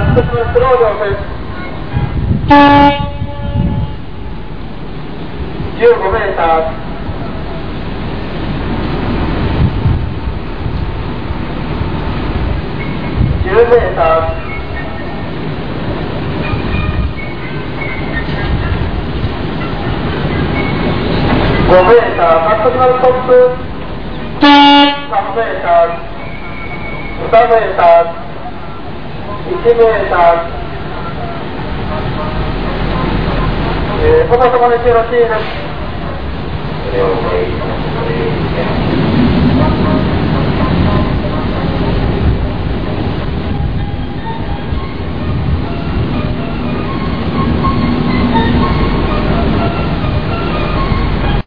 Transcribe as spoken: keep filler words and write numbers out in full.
一つ目スロー両線じゅうごメーターじゅうメーターごメーター、カットマルトップさんメーター、にメーター、いちメーター、えー、そこそこによろしいです。